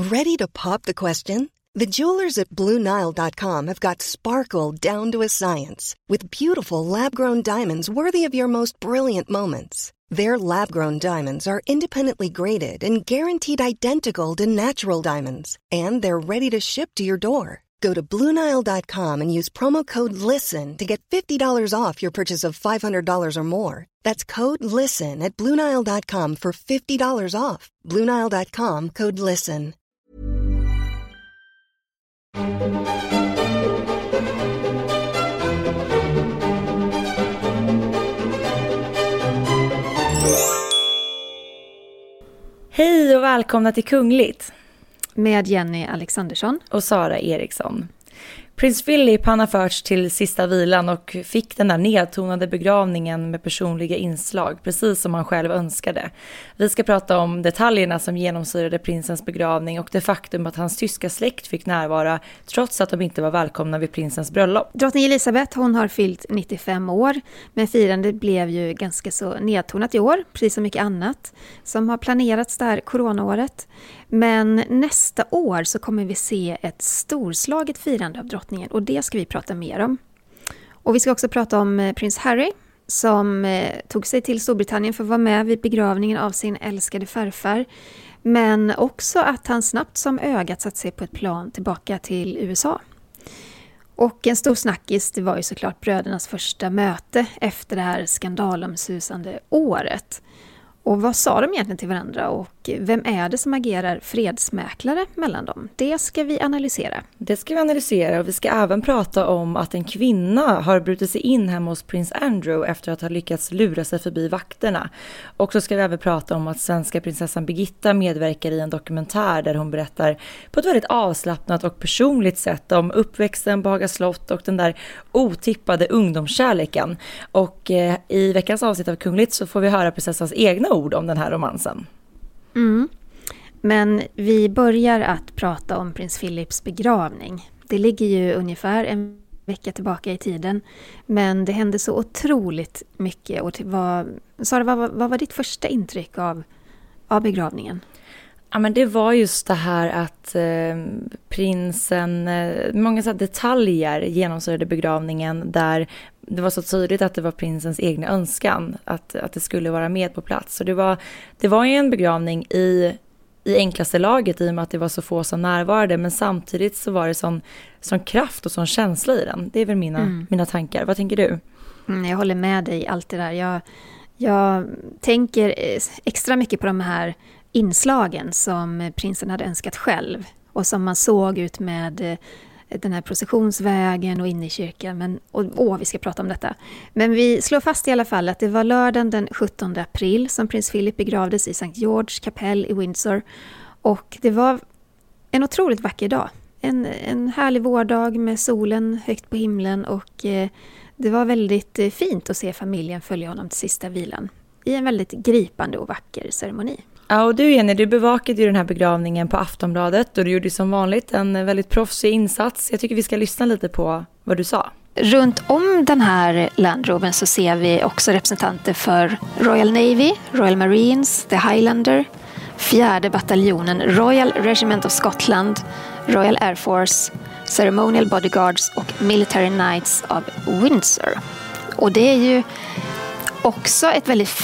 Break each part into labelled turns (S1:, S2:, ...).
S1: Ready to pop the question? The jewelers at BlueNile.com have got sparkle down to a science with beautiful lab-grown diamonds worthy of your most brilliant moments. Their lab-grown diamonds are independently graded and guaranteed identical to natural diamonds, and they're ready to ship to your door. Go to BlueNile.com and use promo code LISTEN to get $50 off your purchase of $500 or more. That's code LISTEN at BlueNile.com for $50 off. BlueNile.com, code LISTEN.
S2: Hej och välkomna till Kungligt.
S3: Med Jenny Alexandersson
S2: och Sara Eriksson. Prins Philip han har förts till sista vilan och fick den där nedtonade begravningen med personliga inslag, precis som han själv önskade. Vi ska prata om detaljerna som genomsyrade prinsens begravning och det faktum att hans tyska släkt fick närvara trots att de inte var välkomna vid prinsens bröllop.
S3: Drottning Elisabeth hon har fyllt 95 år, men firandet blev ju ganska så nedtonat i år, precis som mycket annat som har planerats där coronaåret. Men nästa år så kommer vi se ett storslaget firande av drottningen och det ska vi prata mer om. Och vi ska också prata om prins Harry som tog sig till Storbritannien för att vara med vid begravningen av sin älskade farfar. Men också att han snabbt som ögat satt sig på ett plan tillbaka till USA. Och en stor snackis det var ju såklart brödernas första möte efter det här skandalomsusande året. Och vad sa de egentligen till varandra och vem är det som agerar fredsmäklare mellan dem? Det ska vi analysera.
S2: Det ska vi analysera och vi ska även prata om att en kvinna har brutit sig in hemma hos prins Andrew efter att ha lyckats lura sig förbi vakterna. Och så ska vi även prata om att svenska prinsessan Birgitta medverkar i en dokumentär där hon berättar på ett väldigt avslappnat och personligt sätt om uppväxten på Haga slott och den där otippade ungdomskärleken. Och i veckans avsnitt av Kungligt så får vi höra prinsessans egna ord om den här romansen.
S3: Men vi börjar att prata om prins Philips begravning. Det ligger ju ungefär en vecka tillbaka i tiden. Men det hände så otroligt mycket. Och Sara, vad var ditt första intryck av begravningen?
S2: Ja, men det var just det här att prinsen, många så detaljer genomsyrade begravningen där det var så tydligt att det var prinsens egna önskan att det skulle vara med på plats. Och det var ju en begravning i enklaste laget i och med att det var så få som närvarade, men samtidigt så var det sån kraft och sån känsla i den. Det är väl mina tankar. Vad tänker du?
S3: Jag håller med dig i allt det där. Jag tänker extra mycket på de här inslagen som prinsen hade önskat själv och som man såg ut med den här processionsvägen och inne i kyrkan. Vi ska prata om detta. Men vi slår fast i alla fall att det var lördagen den 17 april som prins Philip begravdes i St. George kapell i Windsor. Och det var en otroligt vacker dag. En härlig vårdag med solen högt på himlen och det var väldigt fint att se familjen följa honom till sista vilan i en väldigt gripande och vacker ceremoni.
S2: Ja, och du Jenny, du bevakade ju den här begravningen på Aftonbladet och du gjorde som vanligt en väldigt proffsig insats. Jag tycker vi ska lyssna lite på vad du sa.
S3: Runt om den här Land Rovern så ser vi också representanter för Royal Navy, Royal Marines, The Highlander, 4:e bataljonen, Royal Regiment of Scotland, Royal Air Force, Ceremonial Bodyguards och Military Knights of Windsor. Och det är ju också ett väldigt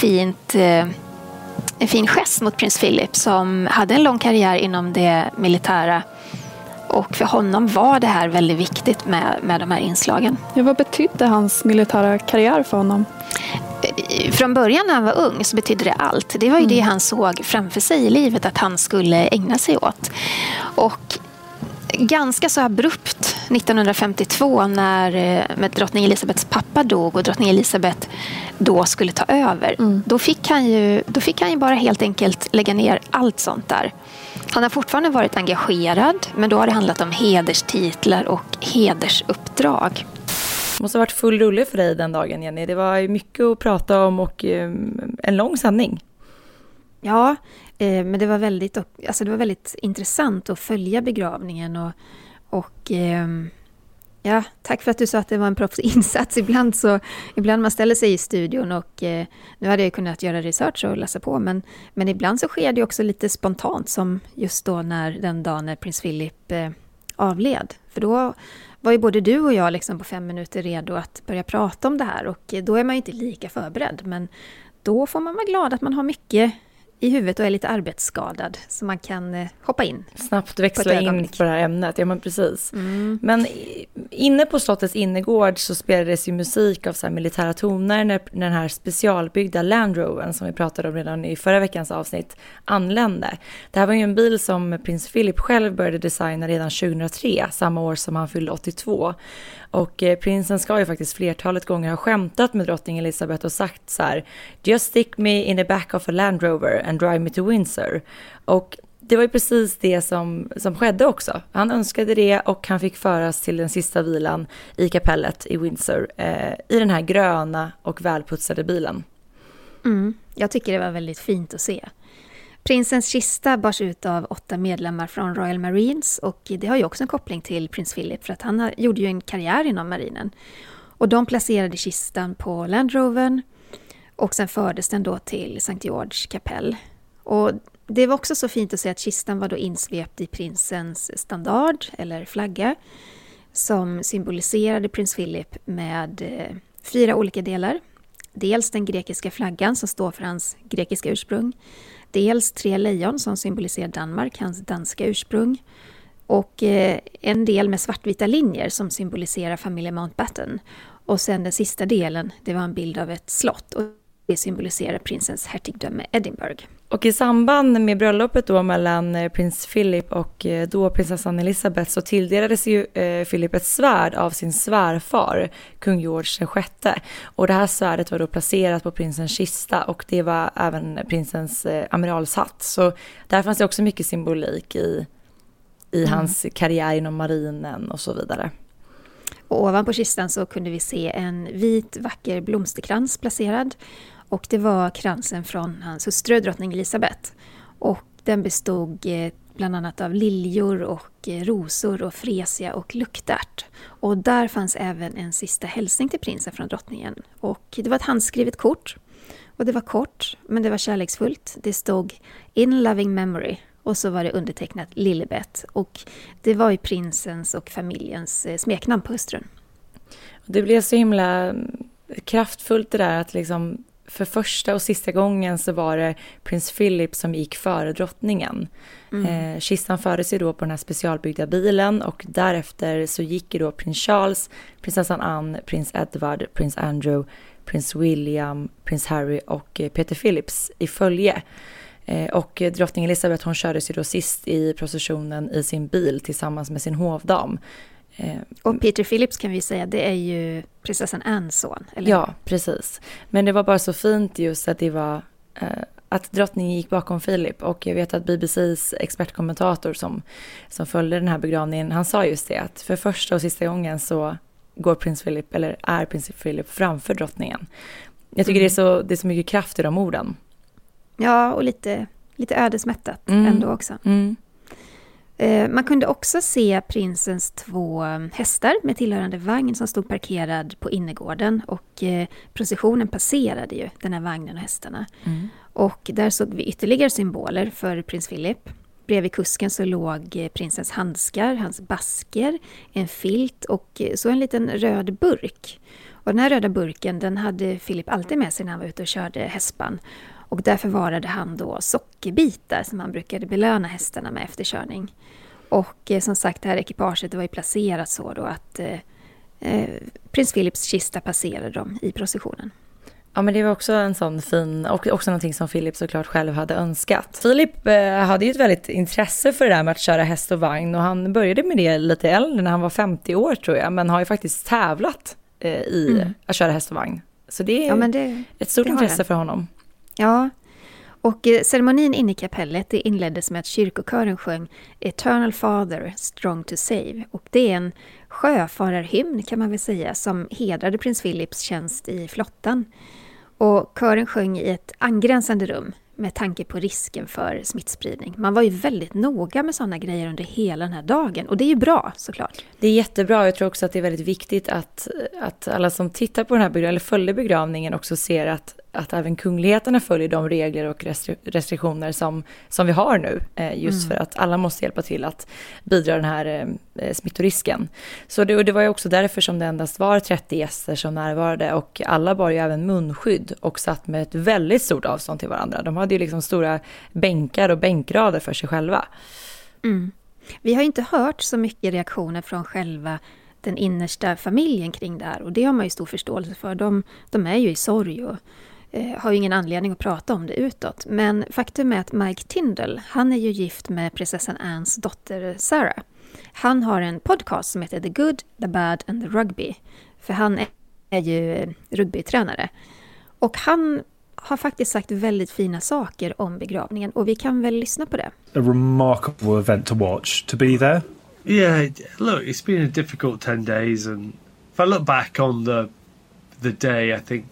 S3: en fin gest mot prins Philip som hade en lång karriär inom det militära. Och för honom var det här väldigt viktigt med de här inslagen.
S4: Ja, vad betydde hans militära karriär för honom?
S3: Från början när han var ung så betydde det allt. Det var ju det han såg framför sig i livet att han skulle ägna sig åt. Och ganska så abrupt 1952 när drottning Elisabeths pappa dog och drottning Elisabeth då skulle ta över. Då fick han ju bara helt enkelt lägga ner allt sånt där. Han har fortfarande varit engagerad, men då har det handlat om hederstitlar och hedersuppdrag.
S2: Det måste ha varit full rulle för dig den dagen, Jenny. Det var mycket att prata om och en lång sändning.
S3: Ja, men det var väldigt intressant att följa begravningen och Ja, tack för att du sa att det var en proffsinsats. Ibland man ställer sig i studion och nu hade jag kunnat göra research och läsa på, men ibland så sker det också lite spontant, som just då den dagen när prins Philip avled. För då var ju både du och jag liksom på 5 minuter redo att börja prata om det här, och då är man ju inte lika förberedd, men då får man vara glad att man har mycket i huvudet och är lite arbetsskadad, så man kan hoppa in.
S2: Snabbt växla in på det här ämnet, ja men precis. Men inne på slottets innergård så spelades ju musik av så här militära toner när den här specialbyggda Land Rovern som vi pratade om redan i förra veckans avsnitt anlände. Det här var ju en bil som prins Philip själv började designa redan 2003, samma år som han fyllde 82. Och prinsen ska ju faktiskt flertalet gånger ha skämtat med drottning Elizabeth och sagt så här: "Just stick me in the back of a Land Rover and drive me to Windsor." Och det var ju precis det som skedde också. Han önskade det och han fick föras till den sista vilan i kapellet i Windsor i den här gröna och välputsade bilen.
S3: Jag tycker det var väldigt fint att se. Prinsens kista bars ut av 8 medlemmar från Royal Marines, och det har ju också en koppling till prins Philip för att han gjorde ju en karriär inom marinen. Och de placerade kistan på Land Rovern och sen fördes den då till St. George kapell. Och det var också så fint att se att kistan var då insvept i prinsens standard eller flagga som symboliserade prins Philip med 4 olika delar. Dels den grekiska flaggan som står för hans grekiska ursprung. Dels 3 lejon som symboliserar Danmark, hans danska ursprung. Och en del med svartvita linjer som symboliserar familjen Mountbatten. Och sen den sista delen, det var en bild av ett slott och det symboliserar prinsens hertigdöme Edinburgh.
S2: Och i samband med bröllopet då mellan prins Philip och då prinsessan Elizabeth så tilldelades ju Philip ett svärd av sin svärfar, kung George VI. Och det här svärdet var då placerat på prinsens kista och det var även prinsens amiralshatt. Så där fanns det också mycket symbolik i hans karriär inom marinen och så vidare.
S3: Och ovanpå kistan så kunde vi se en vit vacker blomsterkrans placerad. Och det var kransen från hans hustru drottning Elizabeth. Och den bestod bland annat av liljor och rosor och fresia och luktärt. Och där fanns även en sista hälsning till prinsen från drottningen. Och det var ett handskrivet kort. Och det var kort, men det var kärleksfullt. Det stod "In loving memory". Och så var det undertecknat Lilibet. Och det var ju prinsens och familjens smeknamn på hustrun.
S2: Det blev så himla kraftfullt det där att liksom för första och sista gången så var det prins Philip som gick före drottningen. Kistan fördes ju då på den här specialbyggda bilen och därefter så gick ju då prins Charles, prinsessan Anne, prins Edward, prins Andrew, prins William, prins Harry och Peter Phillips i följe. Och drottning Elizabeth hon kördes ju då sist i processionen i sin bil tillsammans med sin hovdam.
S3: Och Peter Phillips kan vi säga, det är ju prinsessan Annes son, eller?
S2: Ja, precis. Men det var bara så fint just att det var att drottningen gick bakom Philip. Och jag vet att BBCs expertkommentator som följde den här begravningen, han sa just det att för första och sista gången så går prins Philip, eller är prins Philip framför drottningen. Jag tycker det är så mycket kraft i de orden.
S3: Ja, och lite ödesmättat ändå också. Man kunde också se prinsens 2 hästar med tillhörande vagn som stod parkerad på innergården och processionen passerade ju den här vagnen och hästarna. Och där såg vi ytterligare symboler för prins Philip. Bredvid kusken så låg prinsens handskar, hans basker, en filt och så en liten röd burk. Och den här röda burken den hade Philip alltid med sig när han var ute och körde hästspann. Och där förvarade han då sockerbitar som han brukade belöna hästarna med efter körning. Och som sagt, det här ekipaget det var ju placerat så då att prins Philips kista passerade dem i processionen.
S2: Ja, men det var också en sån fin, och också någonting som Philip såklart själv hade önskat. Philip hade ju ett väldigt intresse för det där med att köra häst och vagn och han började med det lite äldre när han var 50 år tror jag, men har ju faktiskt tävlat i att köra häst och vagn. Så det är ett stort intresse för honom.
S3: Ja, och ceremonin inne i kapellet det inleddes med att kyrkokören sjöng Eternal Father, Strong to Save. Och det är en sjöfararhymn kan man väl säga som hedrade prins Philips tjänst i flottan. Och kören sjöng i ett angränsande rum med tanke på risken för smittspridning. Man var ju väldigt noga med sådana grejer under hela den här dagen. Och det är ju bra, såklart.
S2: Det är jättebra. Jag tror också att det är väldigt viktigt att alla som tittar på den här eller följer begravningen också ser att även kungligheterna följer de regler och restriktioner som vi har nu. Just för att alla måste hjälpa till att bidra den här smittorisken. Så det var ju också därför som det endast var 30 gäster som närvarade. Och alla bar ju även munskydd och satt med ett väldigt stort avstånd till varandra. De hade ju liksom stora bänkar och bänkrader för sig själva.
S3: Mm. Vi har inte hört så mycket reaktioner från själva den innersta familjen kring det här. Och det har man ju stor förståelse för. De är ju i sorg och har ju ingen anledning att prata om det utåt. Men faktum är att Mike Tindall, han är ju gift med prinsessan Annes dotter Sarah. Han har en podcast som heter The Good, The Bad and The Rugby. För han är ju rugbytränare. Och han har faktiskt sagt väldigt fina saker om begravningen. Och vi kan väl lyssna på det.
S5: A remarkable event to watch, to be there.
S6: Yeah, look, it's been a difficult 10 days, and if I look back on the day, I think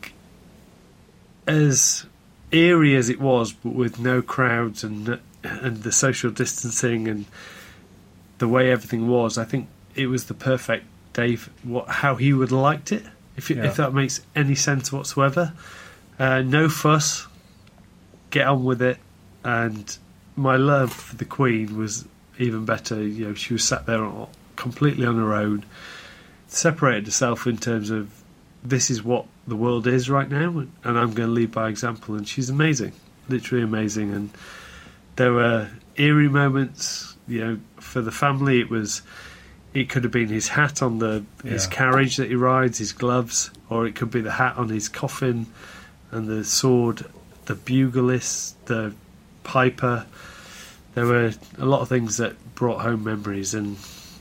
S6: as eerie as it was, but with no crowds and the social distancing and the way everything was, I think it was the perfect day for how he would have liked it, if that makes any sense whatsoever. No fuss, get on with it, and my love for the Queen was even better. You know, she was sat there completely on her own, separated herself in terms of this is what the world is right now, and I'm going to lead by example. And she's amazing, literally amazing. And there were eerie moments, you know, for the family. It could have been his hat on his carriage that he rides, his gloves, or it could be the hat on his coffin, and the sword, the buglist, the piper. There were a lot of things that brought home memories, and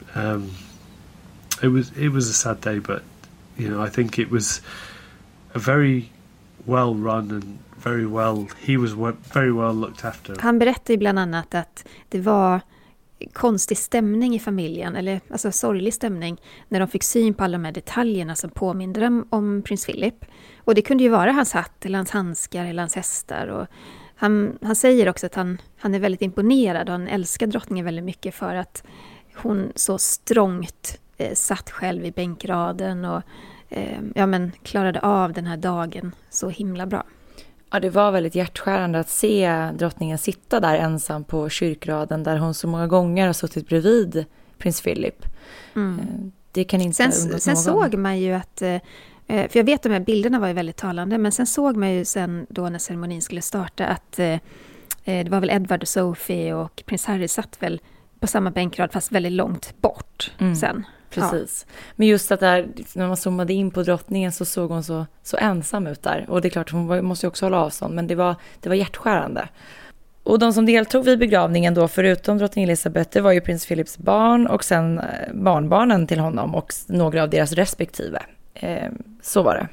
S6: it was a sad day, but you know, I think it was a very well run and he was very well looked after. Han
S3: berättade bland annat att det var konstig stämning i familjen, eller alltså sorglig stämning, när de fick syn på alla de här detaljerna som påminner dem om prins Philip. Och det kunde ju vara hans hatt, eller hans handskar, eller hans hästar. Och han säger också att han är väldigt imponerad och han älskar drottningen väldigt mycket för att hon så strångt satt själv i bänkraden och klarade av den här dagen så himla bra.
S2: Ja, det var väldigt hjärtskärande att se drottningen sitta där ensam på kyrkraden där hon så många gånger har suttit bredvid prins Philip. Det kan inte undgått någon.
S3: Sen såg man ju att, för jag vet att de här bilderna var ju väldigt talande, men sen såg man ju sen då när ceremonin skulle starta att det var väl Edward och Sophie och prins Harry satt väl på samma bänkrad fast väldigt långt bort sen.
S2: Precis. Ja. Men just att där, när man zoomade in på drottningen så såg hon så ensam ut där. Och det är klart, hon måste ju också hålla avstånd, men det var hjärtskärande. Och de som deltog vid begravningen då, förutom drottning Elizabeth, det var ju prins Philips barn och sen barnbarnen till honom och några av deras respektive. Så var det.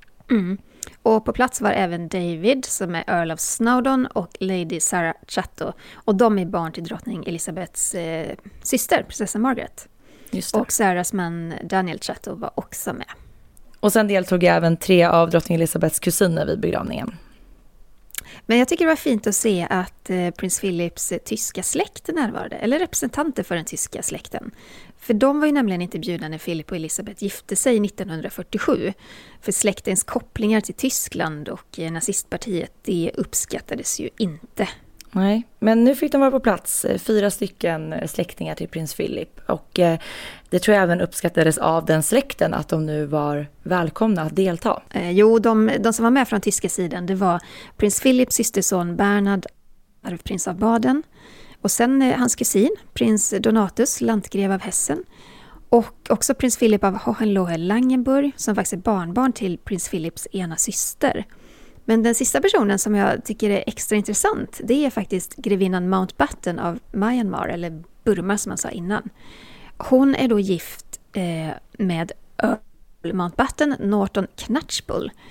S3: Och på plats var även David som är Earl of Snowdon och Lady Sarah Chatto. Och de är barn till drottning Elizabeths syster, prinsessa Margaret. Just det. Och Sarahs man Daniel Chatto var också med.
S2: Och sen deltog även 3 av drottning Elizabeths kusiner vid begravningen.
S3: Men jag tycker det var fint att se att prins Philips tyska släkt närvarade, eller representanter för den tyska släkten. För de var ju nämligen inte bjudna när Philip och Elizabeth gifte sig 1947. För släktens kopplingar till Tyskland och nazistpartiet, det uppskattades ju inte.
S2: Nej, men nu fick de vara på plats, 4 stycken släktingar till prins Philip. Och det tror jag även uppskattades av den släkten att de nu var välkomna att delta.
S3: Jo, de som var med från tyska sidan, det var prins Philips systerson Bernhard, arvprins av Baden. Och sen hans kusin, prins Donatus, landgrev av Hessen. Och också prins Philip av Hohenlohe-Langenburg, som faktiskt är barnbarn till prins Philips ena syster. Men den sista personen som jag tycker är extra intressant, det är faktiskt grevinnan Mountbatten av Myanmar, eller Burma som man sa innan. Hon är då gift med Earl Mountbatten Norton Knatchbull.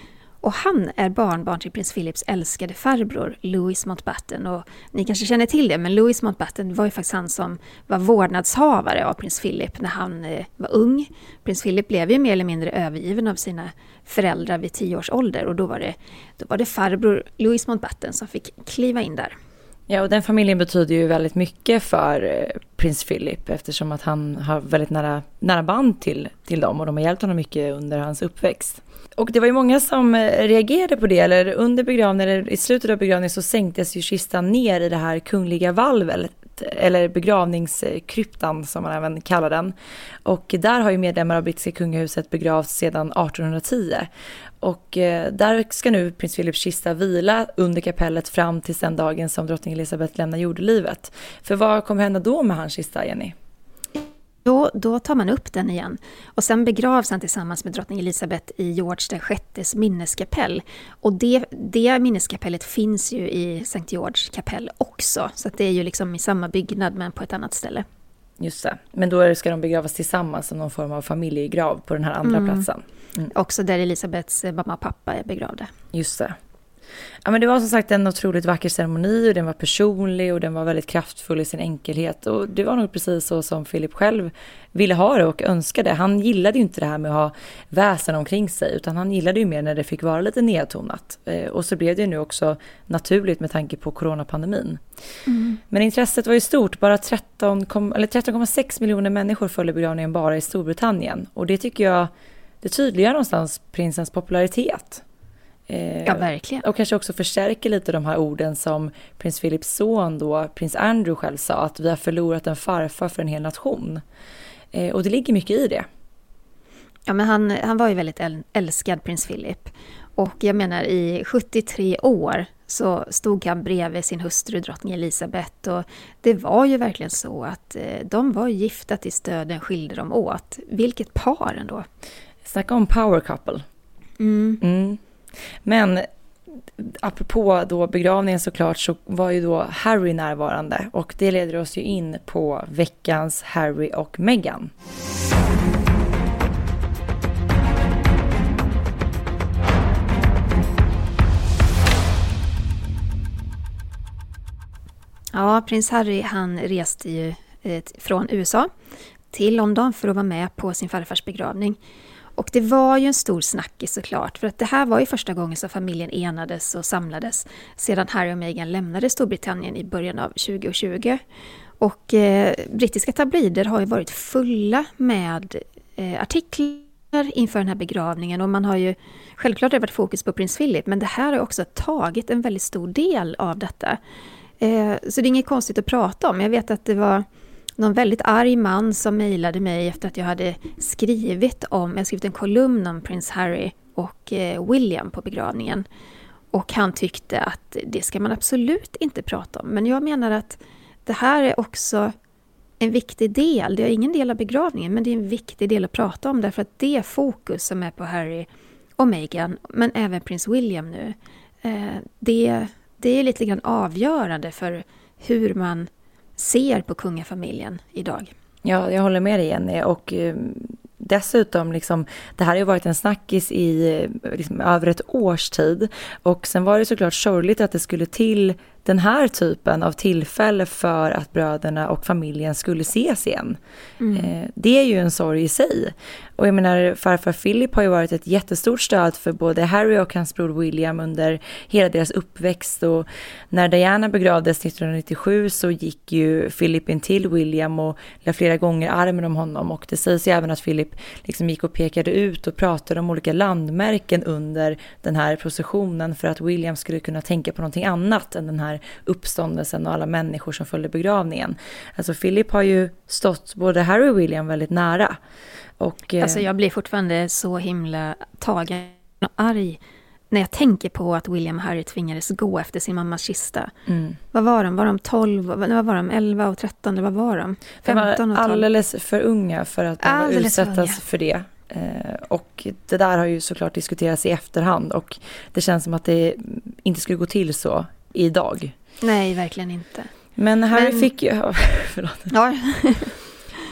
S3: Och han är barnbarn till prins Philips älskade farbror Louis Mountbatten. Och ni kanske känner till det, men Louis Mountbatten var ju faktiskt han som var vårdnadshavare av prins Philip när han var ung. Prins Philip blev ju mer eller mindre övergiven av sina föräldrar vid 10 års ålder. Och då var det farbror Louis Mountbatten som fick kliva in där.
S2: Ja, och den familjen betyder ju väldigt mycket för prins Philip eftersom att han har väldigt nära band till dem och de har hjälpt honom mycket under hans uppväxt. Och det var ju många som reagerade på det, eller under begravningen eller i slutet av begravningen så sänktes ju kistan ner i det här kungliga valvet eller begravningskryptan som man även kallar den. Och där har ju medlemmar av brittiska kungahuset begravts sedan 1810. Och där ska nu prins Philips kista vila under kapellet fram till den dagen som drottning Elizabeth lämnar jordelivet. För vad kommer hända då med hans kista, Jenny?
S3: Då tar man upp den igen och sen begravs han tillsammans med drottning Elizabeth i George VI:s minneskapell. Och det minneskapellet finns ju i St. George kapell också, så att det är ju liksom i samma byggnad men på ett annat ställe.
S2: Just det, men då ska de begravas tillsammans som någon form av familjegrav på den här andra platsen.
S3: Också där Elizabeths mamma och pappa är begravda.
S2: Just det. Ja, men det var som sagt en otroligt vacker ceremoni och den var personlig och den var väldigt kraftfull i sin enkelhet. Och det var nog precis så som Philip själv ville ha det och önskade. Han gillade ju inte det här med att ha väsen omkring sig utan han gillade ju mer när det fick vara lite nedtonat. Och så blev det ju nu också naturligt med tanke på coronapandemin. Men intresset var ju stort. Bara 13,6 miljoner människor följde begravningen bara i Storbritannien. Och det tycker jag, det tydliggör någonstans prinsens popularitet.
S3: Ja, verkligen.
S2: Och kanske också förstärker lite de här orden som prins Philips son då, prins Andrew själv sa, att vi har förlorat en farfar för en hel nation. Och det ligger mycket i det.
S3: Ja, men han var ju väldigt älskad, prins Philip. Och jag menar, i 73 år så stod han bredvid sin hustru drottning Elizabeth. Och det var ju verkligen så att de var gifta tills döden skilde dem åt. Vilket par ändå.
S2: Snacka om power couple. Men apropå då begravningen såklart så var ju då Harry närvarande och det leder oss ju in på veckans Harry och Meghan.
S3: Ja, prins Harry han reste ju från USA till London för att vara med på sin farfars begravning. Och det var ju en stor snackis såklart, för att det här var ju första gången som familjen enades och samlades sedan Harry och Meghan lämnade Storbritannien i början av 2020. Och brittiska tabloider har ju varit fulla med artiklar inför den här begravningen och man har ju självklart varit fokus på prins Philip, men det här har också tagit en väldigt stor del av detta. Så det är inget konstigt att prata om. Jag vet att det var någon väldigt arg man som mejlade mig efter att jag hade skrivit en kolumn om prins Harry och William på begravningen. Och han tyckte att det ska man absolut inte prata om. Men jag menar att det här är också en viktig del. Det är ingen del av begravningen, men det är en viktig del att prata om. Därför att det fokus som är på Harry och Meghan, men även prins William nu, det är lite grann avgörande för hur man ser på kungafamiljen idag.
S2: Ja, jag håller med dig, Jenny. Och dessutom, det här har ju varit en snackis i över ett års tid. Och sen var det såklart sorgligt att det skulle till den här typen av tillfälle för att bröderna och familjen skulle ses igen. Det är ju en sorg i sig. Och jag menar, farfar Philip har ju varit ett jättestort stöd för både Harry och hans bror William under hela deras uppväxt. Och när Diana begravdes 1997 så gick ju Philip in till William och la flera gånger armen om honom. Och det sägs ju även att Philip gick och pekade ut och pratade om olika landmärken under den här processionen för att William skulle kunna tänka på någonting annat än den här uppståndelsen och alla människor som följde begravningen. Alltså Philip har ju stått både Harry och William väldigt nära. Och,
S3: alltså jag blir fortfarande så himla tagen och arg när jag tänker på att William och Harry tvingades gå efter sin mammas kista. Vad var de? Var de 12? Vad var de? 11 och 13? Eller vad var de? 15 och 12?
S2: De var alldeles för unga för att utsättas för det. Och det där har ju såklart diskuterats i efterhand och det känns som att det inte skulle gå till så idag.
S3: Nej, verkligen inte.
S2: Men Harry fick ju...
S3: Ja.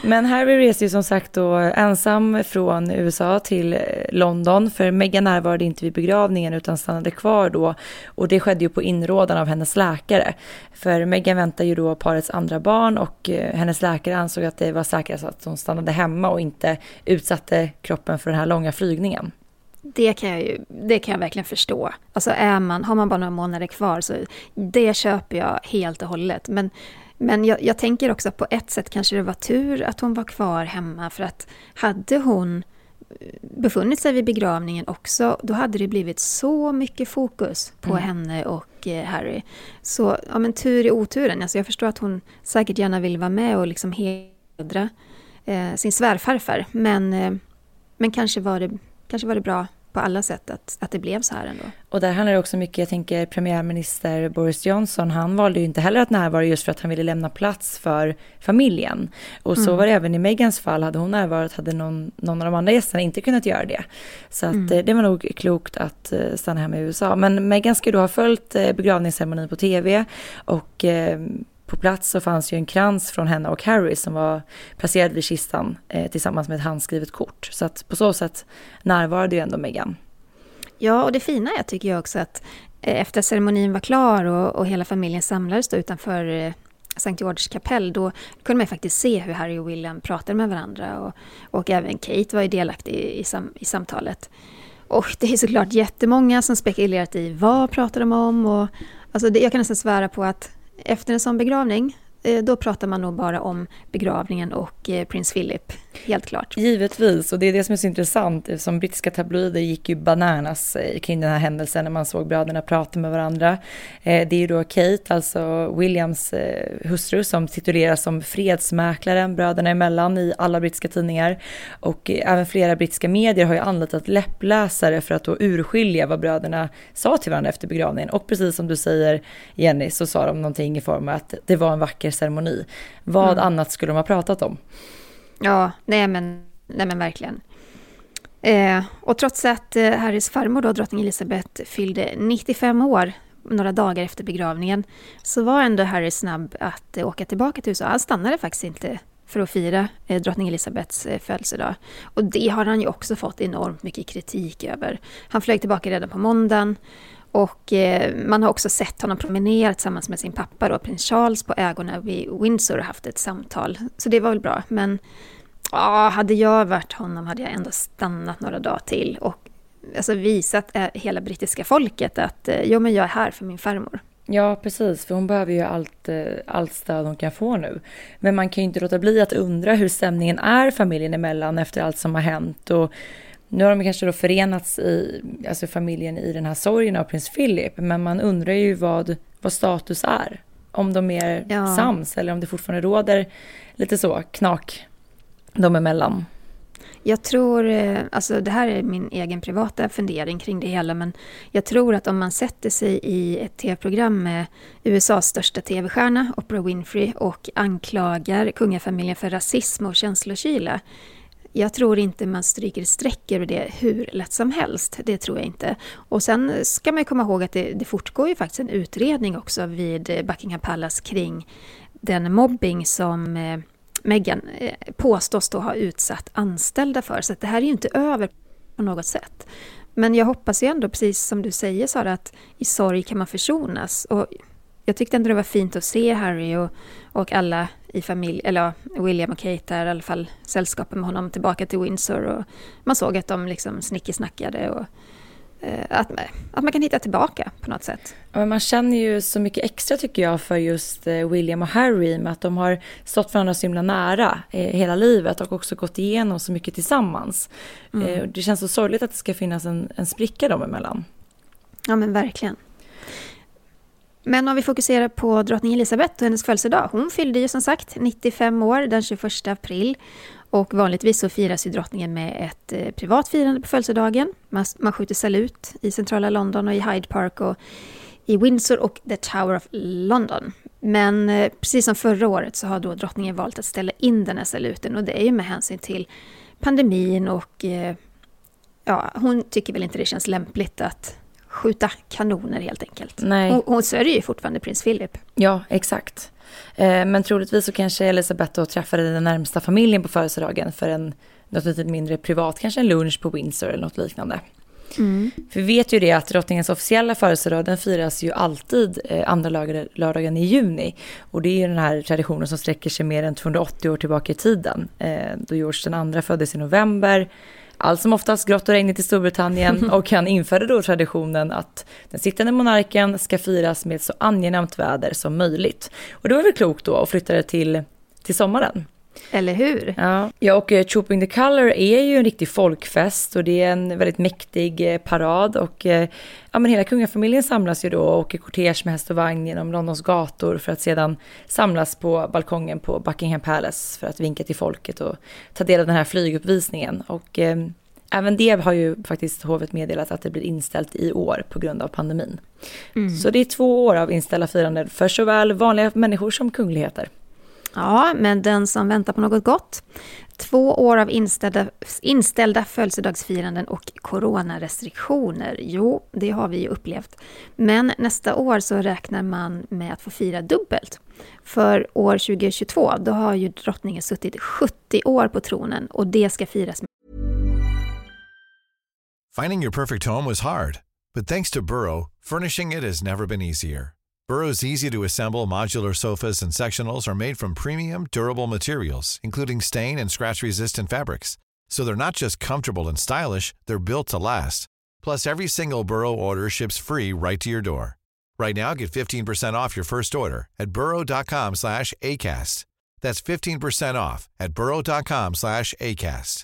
S2: Men Harry reser ju som sagt då ensam från USA till London, för Meghan närvarade inte vid begravningen utan stannade kvar då, och det skedde ju på inrådan av hennes läkare. För Meghan väntar ju då parets andra barn, och hennes läkare ansåg att det var säkrast att hon stannade hemma och inte utsatte kroppen för den här långa flygningen.
S3: Det kan jag verkligen förstå. Alltså har man bara några månader kvar, så det köper jag helt och hållet. Men jag tänker också på ett sätt kanske det var tur att hon var kvar hemma, för att hade hon befunnit sig vid begravningen också, då hade det blivit så mycket fokus på henne och Harry. Så ja, men tur i oturen. Alltså jag förstår att hon säkert gärna vill vara med och liksom hedra sin svärfarfar, men kanske var det bra på alla sätt att det blev så här ändå.
S2: Och där handlar det också mycket, jag tänker premiärminister Boris Johnson, han valde ju inte heller att närvara just för att han ville lämna plats för familjen. Och så var det även i Meghans fall, hade hon närvarat hade någon av de andra gästerna inte kunnat göra det. Så att det var nog klokt att stanna hemma i USA. Men Meghan ska då ha följt begravningsceremonin på tv, och på plats så fanns ju en krans från henne och Harry som var placerad vid kistan tillsammans med ett handskrivet kort. Så att på så sätt närvarade ju ändå Meghan.
S3: Ja, och det fina är tycker jag också att efter ceremonin var klar och hela familjen samlades då utanför St. George's kapell, då kunde man faktiskt se hur Harry och William pratade med varandra, och även Kate var ju delaktig i samtalet. Och det är såklart jättemånga som spekulerat i vad pratar de om, och alltså jag kan nästan svära på att efter en sån begravning, då pratar man nog bara om begravningen och prins Philip, helt klart.
S2: Givetvis, och det är det som är så intressant. Som brittiska tabloider gick ju bananas kring den här händelsen när man såg bröderna prata med varandra. Det är ju då Kate, alltså Williams hustru, som tituleras som fredsmäklaren bröderna emellan i alla brittiska tidningar. Och även flera brittiska medier har ju anlitat läppläsare för att då urskilja vad bröderna sa till varandra efter begravningen. Och precis som du säger, Jenny, så sa de någonting i form av att det var en vacker ceremoni. Vad annat skulle de ha pratat om?
S3: Ja, nej men verkligen. Och trots att Harrys farmor då, drottning Elizabeth, fyllde 95 år några dagar efter begravningen, så var ändå Harry snabb att åka tillbaka till USA. Han stannade faktiskt inte för att fira drottning Elizabeths födelsedag. Och det har han ju också fått enormt mycket kritik över. Han flög tillbaka redan på måndagen. Och man har också sett honom promenera tillsammans med sin pappa då, prins Charles, på ägorna vid Windsor och haft ett samtal. Så det var väl bra. Men hade jag varit honom hade jag ändå stannat några dagar till. Och alltså visat hela brittiska folket att men jag är här för min farmor.
S2: Ja, precis. För hon behöver ju allt stöd hon kan få nu. Men man kan ju inte låta bli att undra hur stämningen är familjen emellan efter allt som har hänt. Och nu har de kanske då förenats alltså familjen i den här sorgen av prins Philip. Men man undrar ju vad status är. Om de är sams eller om det fortfarande råder lite så knak de emellan.
S3: Jag tror, alltså det här är min egen privata fundering kring det hela, men jag tror att om man sätter sig i ett tv-program med USAs största tv-stjärna, Oprah Winfrey, och anklagar kungafamiljen för rasism och känslokyla, jag tror inte man stryker streck över det hur lätt som helst. Det tror jag inte. Och sen ska man komma ihåg att det fortgår ju faktiskt en utredning också vid Buckingham Palace kring den mobbing som Meghan påstås då ha utsatt anställda för. Så att det här är ju inte över på något sätt. Men jag hoppas ju ändå, precis som du säger Sara, att i sorg kan man försonas. Och jag tyckte ändå det var fint att se Harry och alla i familj, eller William och Kate där, i alla fall sällskapet med honom tillbaka till Windsor. Och man såg att de liksom snickesnackade och att man kan hitta tillbaka på något sätt.
S2: Ja, man känner ju så mycket extra tycker jag för just William och Harry, med att de har stått varandra så himla nära hela livet och också gått igenom så mycket tillsammans. Det känns så sorgligt att det ska finnas en spricka dem emellan.
S3: Ja, men verkligen. Men om vi fokuserar på drottning Elizabeth och hennes födelsedag. Hon fyllde ju som sagt 95 år den 21 april. Och vanligtvis så firas ju drottningen med ett privat firande på födelsedagen. Man skjuter salut i centrala London och i Hyde Park och i Windsor och The Tower of London. Men precis som förra året så har då drottningen valt att ställa in den här saluten. Och det är ju med hänsyn till pandemin och hon tycker väl inte det känns lämpligt att skjuta kanoner helt enkelt.
S2: Nej.
S3: Hon sörjer ju fortfarande prins Philip.
S2: Ja, exakt. Men troligtvis så kanske Elizabeth då träffade den närmsta familjen på födelsedagen för något lite mindre privat, kanske en lunch på Windsor eller något liknande. För vi vet ju det att drottningens officiella födelsedag, den firas ju alltid andra lördagen i juni. Och det är ju den här traditionen som sträcker sig mer än 280 år tillbaka i tiden. Då George den andra föddes i november. Allt som oftast grått och regnigt i Storbritannien, och han införde då traditionen att den sittande monarken ska firas med så angenämt väder som möjligt. Och det var väl klokt då att flytta det till sommaren.
S3: Eller hur?
S2: Ja, och Trooping the Colour är ju en riktig folkfest, och det är en väldigt mäktig parad, och men hela kungafamiljen samlas ju då och åker kortege med häst och vagn genom Londons gator för att sedan samlas på balkongen på Buckingham Palace för att vinka till folket och ta del av den här flyguppvisningen. Och även det har ju faktiskt hovet meddelat att det blir inställt i år på grund av pandemin. Så det är 2 år av inställda firande för såväl vanliga människor som kungligheter.
S3: Ja, men den som väntar på något gott. 2 år av inställda födelsedagsfiranden och coronarestriktioner. Jo, det har vi ju upplevt. Men nästa år så räknar man med att få fira dubbelt. För år 2022, då har ju drottningen suttit 70 år på tronen, och det ska firas med.
S7: Finding your perfect home was hard, but thanks to Burrow, furnishing it has never been easier. Burrow's easy-to-assemble modular sofas and sectionals are made from premium, durable materials, including stain and scratch-resistant fabrics. So they're not just comfortable and stylish, they're built to last. Plus, every single Burrow order ships free right to your door. Right now, get 15% off your first order at burrow.com/ACAST. That's 15% off at burrow.com/ACAST.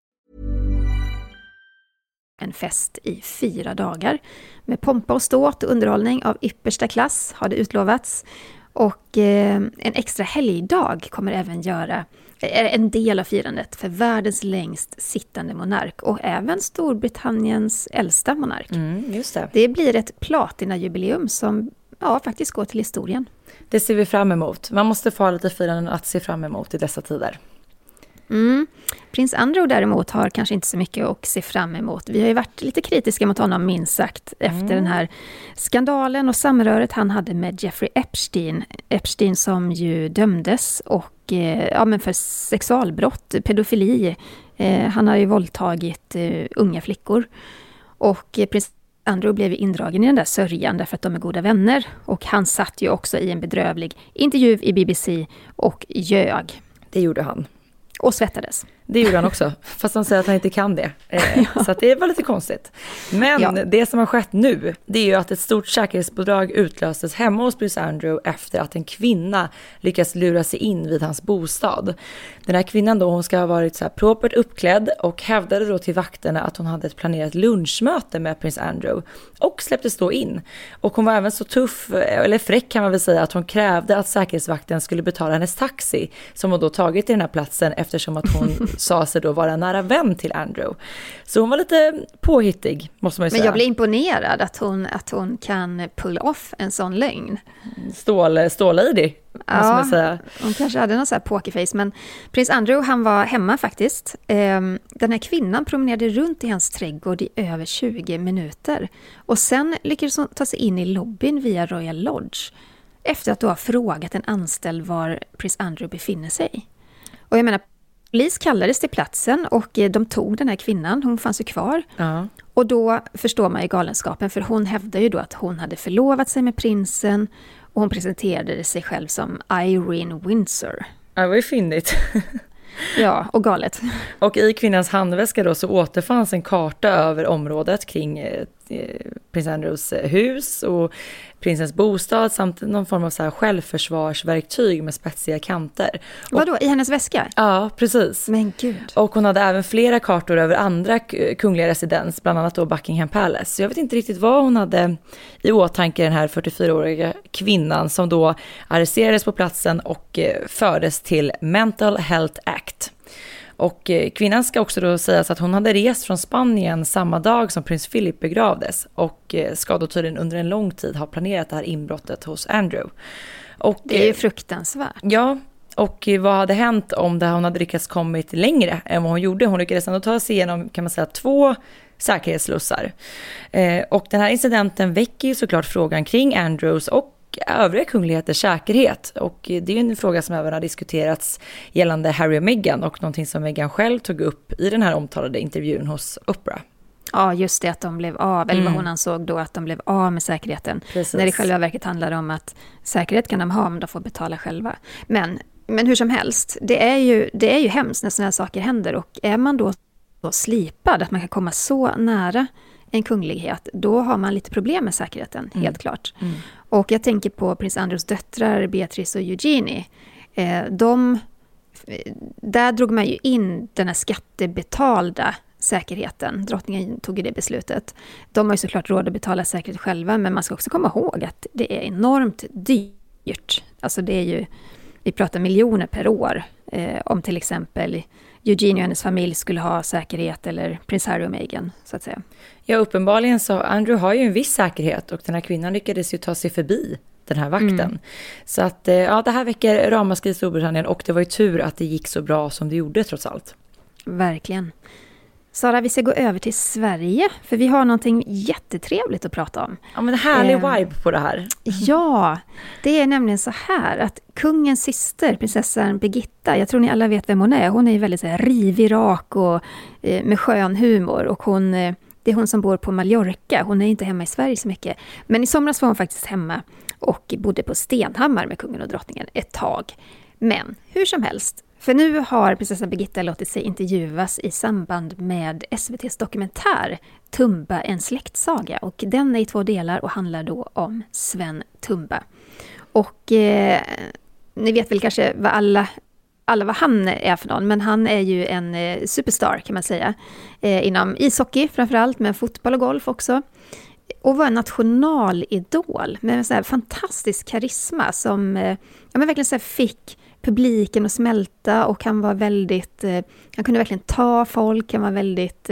S3: En fest i 4 dagar med pompa och ståt och underhållning av yppersta klass har det utlovats. Och en extra helgdag kommer även göra en del av firandet för världens längst sittande monark och även Storbritanniens äldsta monark.
S2: Just det.
S3: Det blir ett platinajubileum som faktiskt går till historien.
S2: Det ser vi fram emot. Man måste få lite firanden att se fram emot i dessa tider.
S3: Prins Andrew däremot har kanske inte så mycket att se fram emot. Vi har ju varit lite kritiska mot honom minst sagt efter den här skandalen och samröret han hade med Jeffrey Epstein. Epstein som ju dömdes och men för sexualbrott, pedofili. Han har ju våldtagit unga flickor. Och prins Andrew blev indragen i den där sörjan därför att de är goda vänner. Och han satt ju också i en bedrövlig intervju i BBC och ljög.
S2: Det gjorde han.
S3: Och svettades.
S2: Det gjorde han också, fast han säger att han inte kan det. Så att det var lite konstigt. Men det som har skett nu, det är ju att ett stort säkerhetspådrag utlöstes hemma hos prins Andrew efter att en kvinna lyckas lura sig in vid hans bostad. Den här kvinnan då, hon ska ha varit så här propert uppklädd och hävdade då till vakterna att hon hade ett planerat lunchmöte med prins Andrew och släpptes då in. Och hon var även så tuff, eller fräck kan man väl säga, att hon krävde att säkerhetsvakten skulle betala hennes taxi som hon då tagit till den här platsen eftersom att hon sa sig då vara nära vän till Andrew. Så hon var lite påhittig, måste man ju säga.
S3: Men jag blir imponerad att hon kan pull off en sån lögn.
S2: Stålady, måste man säga.
S3: Hon kanske hade någon så här pokerface, men prins Andrew, han var hemma faktiskt. Den här kvinnan promenerade runt i hans trädgård i över 20 minuter. Och sen lyckades hon ta sig in i lobbyn via Royal Lodge efter att då ha frågat en anställd var prins Andrew befinner sig. Och jag menar, polis kallades till platsen och de tog den här kvinnan, hon fanns ju kvar. Ja. Och då förstår man ju galenskapen, för hon hävdade ju då att hon hade förlovat sig med prinsen och hon presenterade sig själv som Irene Windsor.
S2: Ja, det var ju fyndigt.
S3: Ja, och galet.
S2: Och i kvinnans handväska då så återfanns en karta över området kring prins Andrews hus och prinsens bostad samt någon form av så här självförsvarsverktyg med spetsiga kanter.
S3: Vadå, i hennes väska?
S2: Ja, precis.
S3: Men gud.
S2: Och hon hade även flera kartor över andra kungliga residens, bland annat då Buckingham Palace. Så jag vet inte riktigt vad hon hade i åtanke, den här 44-åriga kvinnan som då arresterades på platsen och fördes till Mental Health Act. Och kvinnan ska också då sägas att hon hade rest från Spanien samma dag som prins Philip begravdes och ska då tydligen under en lång tid ha planerat det här inbrottet hos Andrew. Och,
S3: det är ju fruktansvärt.
S2: Ja, och vad hade hänt om det hon hade lyckats kommit längre än vad hon gjorde? Hon lyckades ändå ta sig igenom, kan man säga, 2 säkerhetsslussar. Och den här incidenten väcker ju såklart frågan kring Andrews och och övriga kungligheters säkerhet. Och det är en fråga som även har diskuterats gällande Harry och Meghan och någonting som Meghan själv tog upp i den här omtalade intervjun hos Oprah.
S3: Ja, just det, att de blev av, eller vad hon ansåg då, att de blev av med säkerheten.
S2: Precis.
S3: När det själva verket handlar om att säkerhet kan de ha, men de får betala själva. Men hur som helst, det är ju hemskt när sådana här saker händer, och är man då så slipad att man kan komma så nära en kunglighet, då har man lite problem med säkerheten, helt klart. Och jag tänker på prins Andrews döttrar, Beatrice och Eugenie. Där drog man ju in den här skattebetalda säkerheten. Drottningen tog ju det beslutet. De har ju såklart råd att betala säkerhet själva, men man ska också komma ihåg att det är enormt dyrt. Alltså det är ju, vi pratar miljoner per år om till exempel Eugenie och hennes familj skulle ha säkerhet, eller prins Harry och Meghan, så att säga.
S2: Ja, uppenbarligen så Andrew har ju en viss säkerhet, och den här kvinnan lyckades ju ta sig förbi den här vakten. Så att ja, det här väcker ramaskri i Storbritannien, och det var ju tur att det gick så bra som det gjorde trots allt.
S3: Verkligen. Sara, vi ska gå över till Sverige, för vi har någonting jättetrevligt att prata om.
S2: Ja, men härlig vibe på det här.
S3: Ja, det är nämligen så här att kungens syster, prinsessan Birgitta, jag tror ni alla vet vem hon är. Hon är väldigt så här rivig, rak och med skön humor, och det är hon som bor på Mallorca. Hon är inte hemma i Sverige så mycket. Men i somras var hon faktiskt hemma och bodde på Stenhammar med kungen och drottningen ett tag. Men hur som helst, för nu har prinsessan Birgitta låtit sig intervjuas i samband med SVT:s dokumentär Tumba, en släktsaga. Och den är i 2 delar och handlar då om Sven Tumba. Och ni vet väl kanske vad alla vad han är för någon, men han är ju en superstar kan man säga. Inom ishockey framförallt, men fotboll och golf också. Och var en nationalidol med en så här fantastisk karisma som verkligen så här fick publiken att smälta, och han var väldigt, han kunde verkligen ta folk, han var väldigt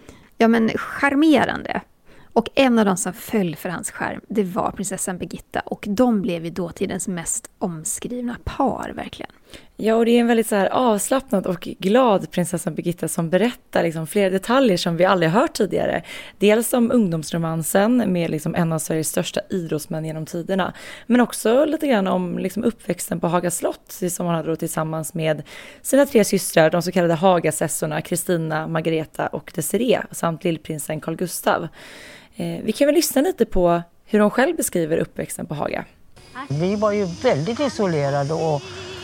S3: charmerande. Och en av de som föll för hans skärm, det var prinsessan Birgitta, och de blev ju dåtidens mest omskrivna par verkligen.
S2: Ja, och det är en väldigt så här avslappnad och glad prinsessan Birgitta som berättar liksom flera detaljer som vi aldrig har hört tidigare. Dels om ungdomsromansen med liksom en av Sveriges största idrottsmän genom tiderna, men också lite grann om liksom uppväxten på Haga slott som hon hade då tillsammans med sina 3 systrar, de så kallade Hagasessorna, Kristina, Margareta och Desiree, samt lillprinsen Carl Gustav. Vi kan väl lyssna lite på hur hon själv beskriver uppväxten på Haga.
S8: Vi var ju väldigt isolerade, och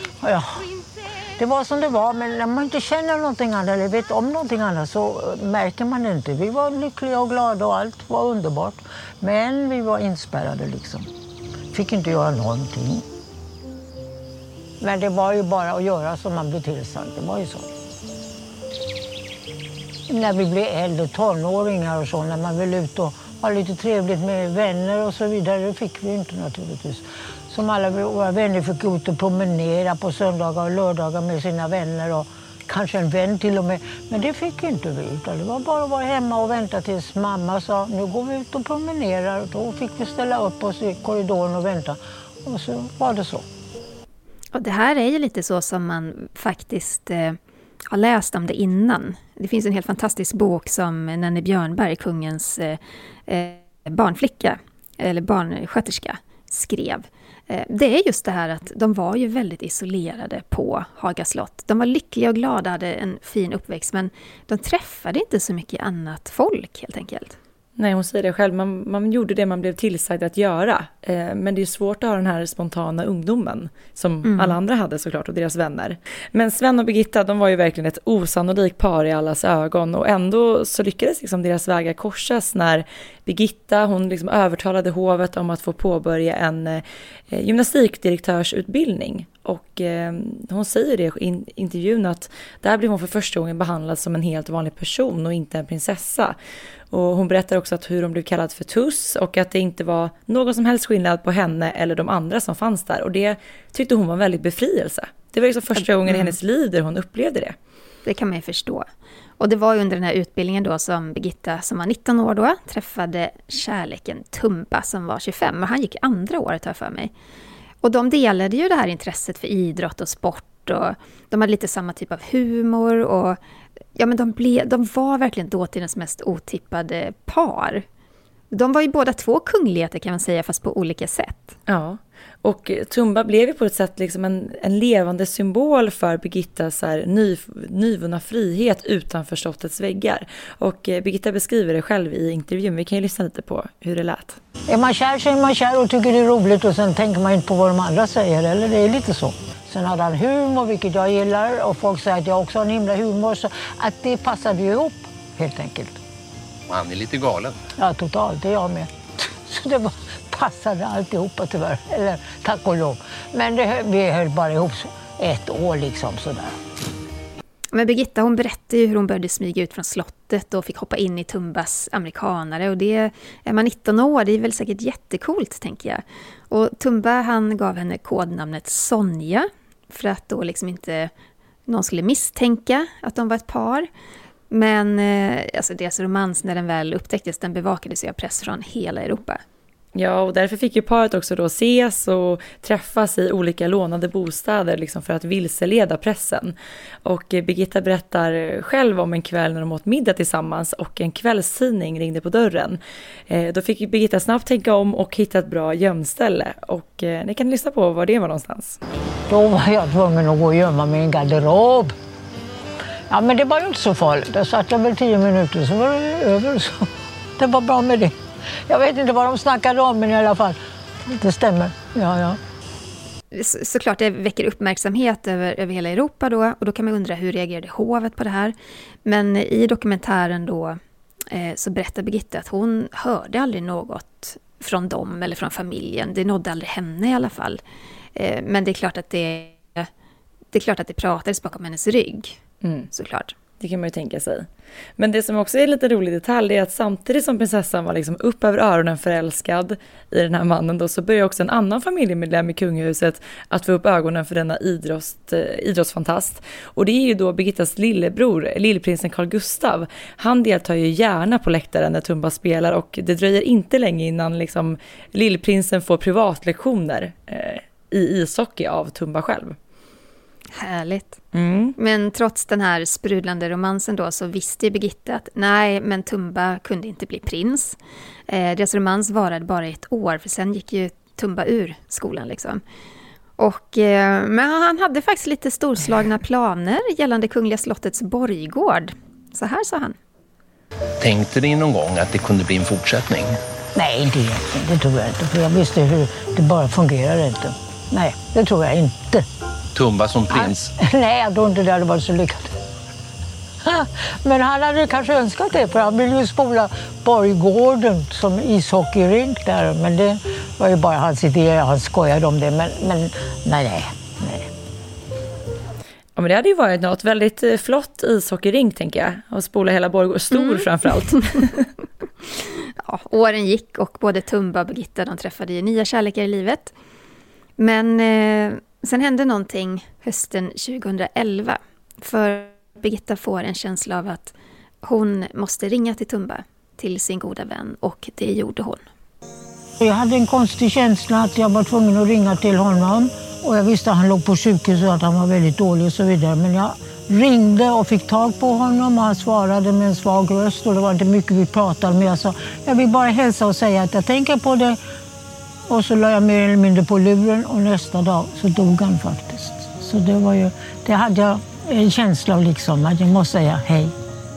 S8: det var som det var, men när man inte känner någonting annat eller vet om någonting annat så märker man inte. Vi var lyckliga och glada och allt var underbart, men vi var inspärrade liksom. Fick inte göra någonting. Men det var ju bara att göra som man blev tillsagd, det var ju så. När vi blev äldre, tonåringar och så, när man ville ut och ha lite trevligt med vänner och så vidare, det fick vi inte naturligtvis. Som alla våra vänner fick gå ut och promenera på söndagar och lördagar med sina vänner, och kanske en vän till och med. Men det fick inte vi, utan det var bara att vara hemma och vänta tills mamma sa nu går vi ut och promenerar. Och då fick vi ställa upp oss i korridoren och vänta, och så var det så.
S3: Och det här är ju lite så som man faktiskt har läst om det innan. Det finns en helt fantastisk bok som Nanne Björnberg, kungens barnflicka eller barnsköterska, skrev. Det är just det här att de var ju väldigt isolerade på Haga slott. De var lyckliga och glada, hade en fin uppväxt, men de träffade inte så mycket annat folk helt enkelt.
S2: Nej, hon säger det själv. Man gjorde det man blev tillsagd att göra. Men det är svårt att ha den här spontana ungdomen som alla andra hade såklart, och deras vänner. Men Sven och Birgitta, de var ju verkligen ett osannolikt par i allas ögon. Och ändå så lyckades liksom deras vägar korsas när Birgitta, hon liksom övertalade hovet om att få påbörja en gymnastikdirektörsutbildning. Och hon säger det i intervjun att där blev hon för första gången behandlad som en helt vanlig person och inte en prinsessa. Och hon berättar också att hur hon blev kallad för tuss, och att det inte var någon som helst skillnad på henne eller de andra som fanns där. Och det tyckte hon var en väldigt befrielse. Det var liksom första gången i hennes liv där hon upplevde det.
S3: Det kan man ju förstå. Och det var ju under den här utbildningen då som Birgitta, som var 19 år då, träffade kärleken Tumba som var 25. Och han gick andra året, här för mig. Och de delade ju det här intresset för idrott och sport, och de hade lite samma typ av humor, och ja, men de var verkligen dåtidens mest otippade par. De var ju båda två kungligheter kan man säga, fast på olika sätt.
S2: Ja, och Tumba blev ju på ett sätt liksom en levande symbol för Birgittas så här nyvunna frihet utanför slottets väggar. Och Birgitta beskriver det själv i intervjun. Vi kan ju lyssna lite på hur det lät.
S8: Är man kär så är man kär och tycker det är roligt och sen tänker man inte på vad de andra säger, eller det är lite så. Sen hade han humor, vilket jag gillar, och folk säger att jag också har en himla humor, så att det passade ju ihop helt enkelt.
S9: Han är lite galen.
S8: Ja, totalt, det är jag med. Så det passade alltihopa tyvärr, eller tack och lov. Men vi höll bara ihop ett år liksom sådär.
S3: Men Birgitta, hon berättade ju hur hon började smyga ut från slottet och fick hoppa in i Tumbas amerikanare. Och det är man 19 år, det är väl säkert jättekult tänker jag. Och Tumba, han gav henne kodnamnet Sonja för att då liksom inte någon skulle misstänka att de var ett par. Men alltså deras romans när den väl upptäcktes, den bevakades ju av press från hela Europa.
S2: Ja, och därför fick ju paret också då ses och träffas i olika lånade bostäder liksom för att vilseleda pressen. Och Birgitta berättar själv om en kväll när de åt middag tillsammans och en kvällstidning ringde på dörren. Då fick Birgitta snabbt tänka om och hitta ett bra gömställe. Och ni kan lyssna på var det var någonstans.
S8: Då var jag tvungen att gå och gömma mig i en garderob. Ja, men det var ju inte så farligt. Jag satt där väl 10 minuter så var det över. Så det var bra med det. Jag vet inte vad de snackade om, men i alla fall, det stämmer. Ja.
S3: Såklart det väcker uppmärksamhet över hela Europa då. Och då kan man undra hur reagerade hovet på det här. Men i dokumentären då så berättar Birgitta att hon hörde aldrig något från dem eller från familjen. Det nådde aldrig henne i alla fall. Men det är klart att det pratades bakom hennes rygg. Såklart.
S2: Det kan man ju tänka sig. Men det som också är lite rolig detalj är att samtidigt som prinsessan var liksom upp över öronen förälskad i den här mannen då, så börjar också en annan familjemedlem i kungahuset att få upp ögonen för denna idrottsfantast. Och det är ju då Birgittas lillebror, lillprinsen Carl Gustav. Han deltar ju gärna på läktaren när Tumba spelar och det dröjer inte länge innan liksom lillprinsen får privatlektioner i ishockey av Tumba själv.
S3: Härligt. Men trots den här sprudlande romansen då så visste Birgitta att nej, men Tumba kunde inte bli prins. Deras romans varade bara 1 år för sen gick ju Tumba ur skolan liksom. Och, men han hade faktiskt lite storslagna planer gällande Kungliga slottets borggård. Så här sa han.
S9: Tänkte ni någon gång att det kunde bli en fortsättning?
S8: Nej, inte egentligen. Det tror jag inte. För jag visste hur det bara fungerar inte. Nej, det tror jag inte.
S9: Tumba som prins?
S8: Nej, jag tror inte det hade varit så lyckat. Men han hade kanske önskat det, för han ville ju spola borggården som ishockeyrink där. Men det var ju bara hans idé, han skojade om det. Men nej.
S2: Ja, men det hade ju varit något väldigt flott ishockeyrink tänker jag. Och spola hela borggården, stor framförallt.
S3: Ja, åren gick och både Tumba och Birgitta de träffade ju nya kärlekar i livet. Men sen hände någonting hösten 2011. För Birgitta får en känsla av att hon måste ringa till Tumba, till sin goda vän. Och det gjorde hon.
S8: Jag hade en konstig känsla att jag var tvungen att ringa till honom. Och jag visste att han låg på sjukhus och att han var väldigt dålig och så vidare. Men jag ringde och fick tag på honom och han svarade med en svag röst. Och det var inte mycket vi pratade med. Jag sa, jag vill bara hälsa och säga att jag tänker på det. Och så la jag mer eller mindre på luren och nästa dag så dog han faktiskt. Så det hade jag en känsla av liksom att jag måste säga hej.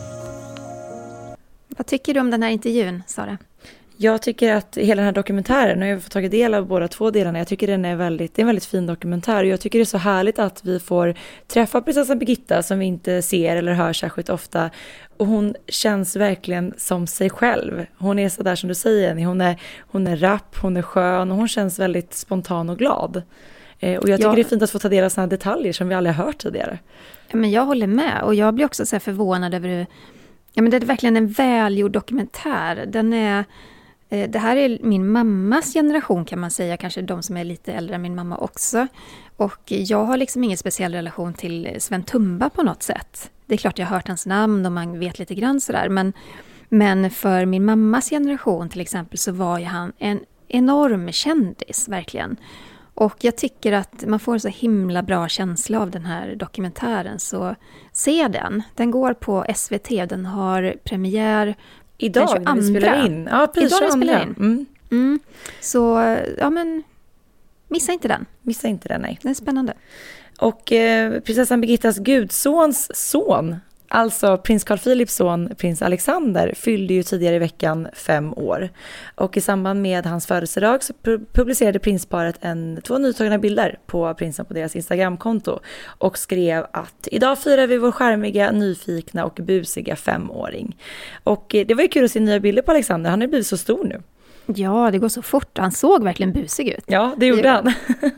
S3: Vad tycker du om den här intervjun, Sara?
S2: Jag tycker att hela den här dokumentären, och jag har fått tagit del av båda 2 delarna, jag tycker det är en väldigt fin dokumentär. Och jag tycker det är så härligt att vi får träffa prinsessan Birgitta som vi inte ser eller hör särskilt ofta. Och hon känns verkligen som sig själv. Hon är så där som du säger, hon är rapp, hon är skön och hon känns väldigt spontan och glad. Och jag tycker det är fint att få ta del av sådana detaljer som vi aldrig har hört tidigare.
S3: Ja, men jag håller med och jag blir också så här förvånad över hur... Ja, men det är verkligen en välgjord dokumentär. Det här är min mammas generation kan man säga, kanske de som är lite äldre än min mamma också. Och jag har liksom ingen speciell relation till Sven Tumba på något sätt. Det är klart jag har hört hans namn och man vet lite grann sådär. Men för min mammas generation till exempel så var ju han en enorm kändis verkligen. Och jag tycker att man får så himla bra känsla av den här dokumentären. Så se den. Den går på SVT. Den har premiär
S2: Idag när vi spelar in. Ja, precis.
S3: Idag när vi spelar in. Så, ja men, missa inte den.
S2: Missa inte den, nej.
S3: Det är spännande.
S2: Och prinsessan Birgittas gudsons son, alltså prins Carl Philips son, prins Alexander, fyllde ju tidigare i veckan 5 år. Och i samband med hans födelsedag så publicerade prinsparet 2 nytagna bilder på prinsen på deras Instagramkonto och skrev att idag firar vi vår charmiga, nyfikna och busiga 5-åring. Och det var ju kul att se nya bilder på Alexander, han har blivit så stor nu.
S3: Ja, det går så fort. Han såg verkligen busig ut.
S2: Ja, det gjorde han.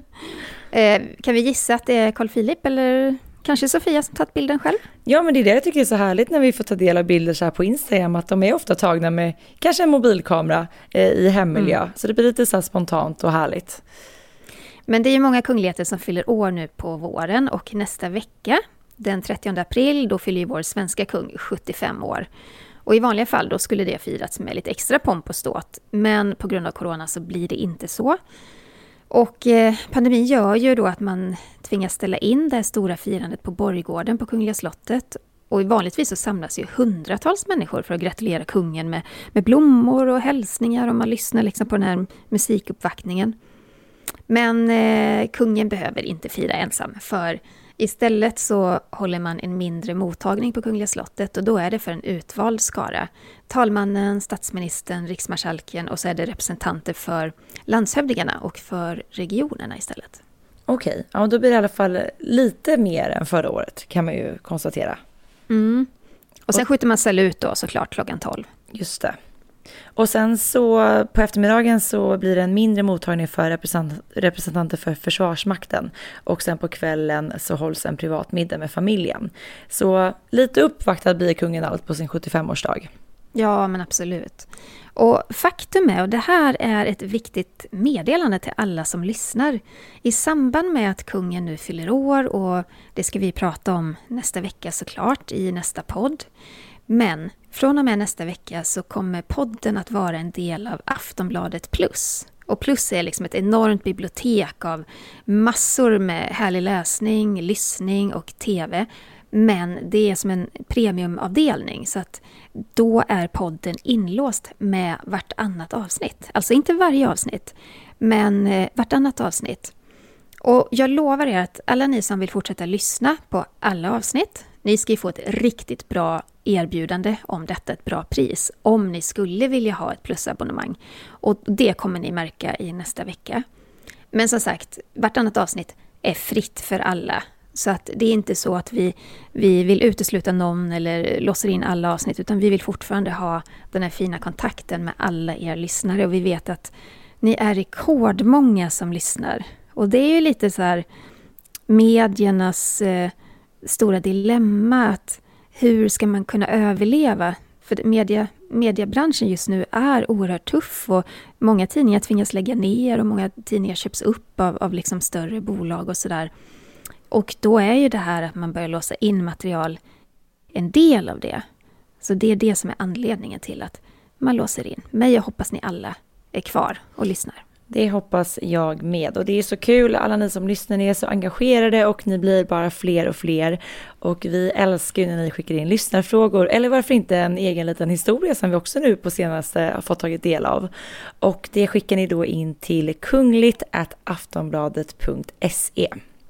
S3: Kan vi gissa att det är Carl Philip eller kanske Sofia som tagit bilden själv?
S2: Ja, men det är det jag tycker är så härligt när vi får ta del av bilder så här på Instagram, att de är ofta tagna med kanske en mobilkamera i hemmiljö. Så det blir lite så här spontant och härligt.
S3: Men det är ju många kungligheter som fyller år nu på våren, och nästa vecka, den 30 april, då fyller ju vår svenska kung 75 år. Och i vanliga fall då skulle det firats med lite extra pomp och ståt, men på grund av corona så blir det inte så. Och pandemin gör ju då att man tvingas ställa in det här stora firandet på Borggården på Kungliga slottet. Och vanligtvis så samlas ju hundratals människor för att gratulera kungen med blommor och hälsningar, och man lyssnar liksom på den här musikuppvaktningen. Men kungen behöver inte fira ensam, för istället så håller man en mindre mottagning på Kungliga slottet, och då är det för en utvald skara. Talmannen, statsministern, riksmarskalken, och så är det representanter för landshövdingarna och för regionerna istället.
S2: Okej, ja, då blir det i alla fall lite mer än förra året, kan man ju konstatera.
S3: Och sen skjuter man salut då såklart klockan 12.
S2: Just det. Och sen så på eftermiddagen så blir det en mindre mottagning för representanter för Försvarsmakten. Och sen på kvällen så hålls en privat middag med familjen. Så lite uppvaktad blir kungen allt på sin 75-årsdag.
S3: Ja, men absolut. Och faktum är, och det här är ett viktigt meddelande till alla som lyssnar, i samband med att kungen nu fyller år, och det ska vi prata om nästa vecka såklart i nästa podd. Men från och med nästa vecka så kommer podden att vara en del av Aftonbladet Plus. Och Plus är liksom ett enormt bibliotek av massor med härlig läsning, lyssning och tv. Men det är som en premiumavdelning, så att då är podden inlåst med vartannat avsnitt. Alltså inte varje avsnitt, men vartannat avsnitt. Och jag lovar er att alla ni som vill fortsätta lyssna på alla avsnitt, ni ska ju få ett riktigt bra erbjudande om detta, ett bra pris, om ni skulle vilja ha ett plusabonnemang. Och det kommer ni märka i nästa vecka. Men som sagt, vartannat avsnitt är fritt för alla. Så att det är inte så att vi vill utesluta någon eller låser in alla avsnitt, utan vi vill fortfarande ha den här fina kontakten med alla er lyssnare. Och vi vet att ni är rekordmånga som lyssnar. Och det är ju lite så här mediernas stora dilemma, att hur ska man kunna överleva? För mediebranschen just nu är oerhört tuff, och många tidningar tvingas lägga ner och många tidningar köps upp av liksom större bolag och sådär. Och då är ju det här att man börjar låsa in material en del av det. Så det är det som är anledningen till att man låser in. Men jag hoppas ni alla är kvar och lyssnar.
S2: Det hoppas jag med, och det är så kul, alla ni som lyssnar, ni är så engagerade och ni blir bara fler och fler, och vi älskar när ni skickar in lyssnarfrågor, eller varför inte en egen liten historia som vi också nu på senaste har fått tagit del av, och det skickar ni då in till kungligt@aftonbladet.se.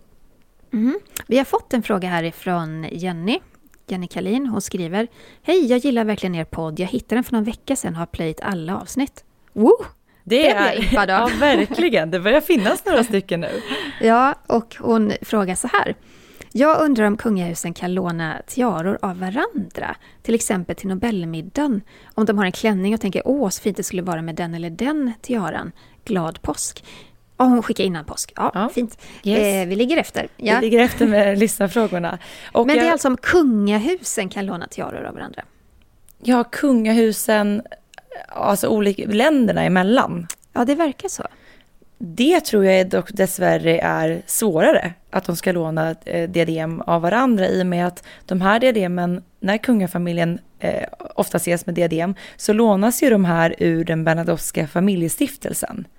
S3: Vi har fått en fråga härifrån Jenny Kalin. Hon skriver: Hej, jag gillar verkligen er podd. Jag hittade den för någon vecka sedan och har playat alla avsnitt. Woo! Det är
S2: ja, verkligen. Det börjar finnas några stycken nu.
S3: Ja, och hon frågar så här: jag undrar om kungahusen kan låna tiaror av varandra, till exempel till Nobelmiddagen. Om de har en klänning och tänker, så fint det skulle vara med den eller den tiaran. Glad påsk. Hon skickar innan påsk. Ja. Fint.
S2: Yes.
S3: Vi ligger efter. Ja.
S2: Vi ligger efter med lyssnarfrågorna.
S3: Men det är alltså om kungahusen kan låna tiaror av varandra?
S2: Ja, kungahusen, alltså olika länderna emellan.
S3: Ja, det verkar så.
S2: Det tror jag dock dessvärre är svårare, att de ska låna diadem av varandra, i och med att de här diademen, när kungafamiljen ofta ses med diadem, så lånas ju de här ur den Bernadotteska familjestiftelsen.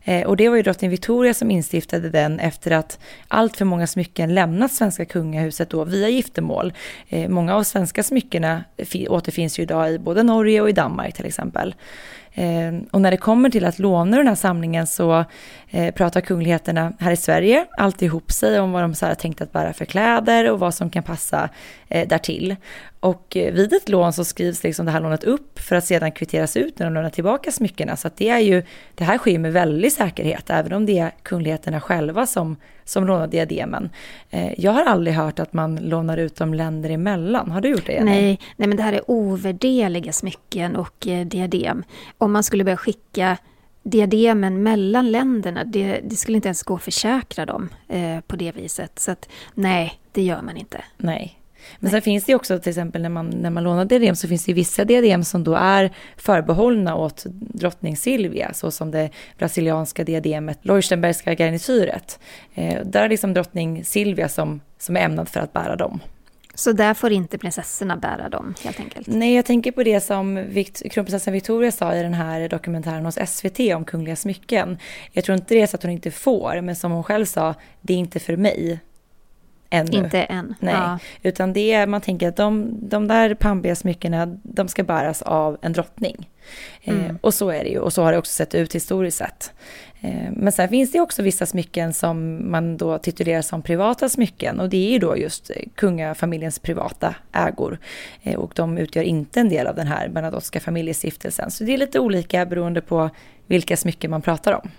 S2: Och det var ju drottning Victoria som instiftade den efter att allt för många smycken lämnat svenska kungahuset då via giftermål. Många av svenska smyckena återfinns ju idag i både Norge och i Danmark till exempel. Och när det kommer till att låna den här samlingen så pratar kungligheterna här i Sverige alltid ihop sig om vad de så här tänkt att bära för kläder och vad som kan passa därtill. Och vid ett lån så skrivs liksom det här lånet upp för att sedan kvitteras ut när de lånar tillbaka smyckena. Så att det här sker med väldigt säkerhet, även om det är kungligheterna själva som lånar diademen. Jag har aldrig hört att man lånar ut dem länder emellan. Har du gjort det, Jenny?
S3: Nej, men det här är ovärderliga smycken och diadem. Om man skulle börja skicka diademen mellan länderna, det skulle inte ens gå att försäkra dem på det viset. Så att nej, det gör man inte.
S2: Nej. Men sen finns det också till exempel när man lånar diadem så finns det ju vissa diadem som då är förbehållna åt drottning Silvia, så som det brasilianska diademet, Leuchtenbergska garnityret. Där är liksom drottning Silvia som är ämnad för att bära dem.
S3: Så där får inte prinsessorna bära dem helt enkelt?
S2: Nej, jag tänker på det som kronprinsessan Victoria sa i den här dokumentären hos SVT om kungliga smycken. Jag tror inte det är så att hon inte får, men som hon själv sa, det är inte för mig. Ännu.
S3: Inte än.
S2: Nej, ja. Utan det är, man tänker att de där pampiga smyckena, de ska bäras av en drottning. Och så är det ju, och så har det också sett ut historiskt sett. Men sen finns det också vissa smycken som man då titulerar som privata smycken, och det är ju då just kungafamiljens privata ägor. Och de utgör inte en del av den här Bernadotteska familjestiftelsen. Så det är lite olika beroende på vilka smycken man pratar om.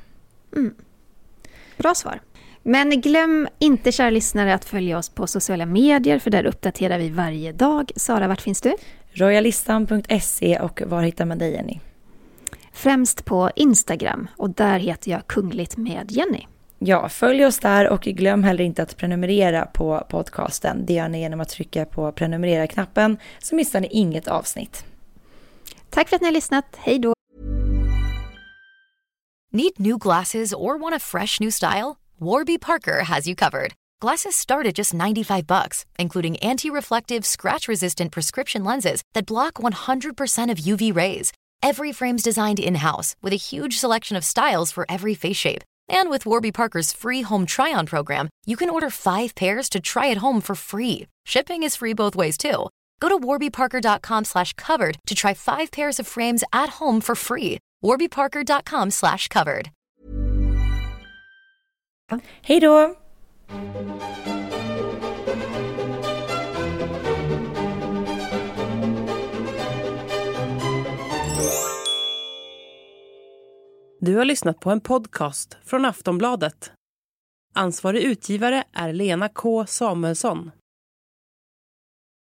S3: Bra svar. Men glöm inte, kära lyssnare, att följa oss på sociala medier, för där uppdaterar vi varje dag. Sara, vart finns du?
S2: Royalistan.se, och var hittar man dig, Jenny?
S3: Främst på Instagram, och där heter jag Kungligt med Jenny.
S2: Ja, följ oss där, och glöm heller inte att prenumerera på podcasten. Det gör ni genom att trycka på prenumerera-knappen, så missar ni inget avsnitt.
S3: Tack för att ni har lyssnat. Hej då!
S10: Need new glasses or want a fresh new style? Warby Parker has you covered. Glasses start at just $95, including anti-reflective, scratch-resistant prescription lenses that block 100% of UV rays. Every frame's designed in-house with a huge selection of styles for every face shape. And with Warby Parker's free home try-on program, you can order 5 pairs to try at home for free. Shipping is free both ways, too. Go to warbyparker.com/covered to try 5 pairs of frames at home for free. warbyparker.com/covered.
S2: Hej då!
S11: Du har lyssnat på en podcast från Aftonbladet. Ansvarig utgivare är Lena K. Samuelsson.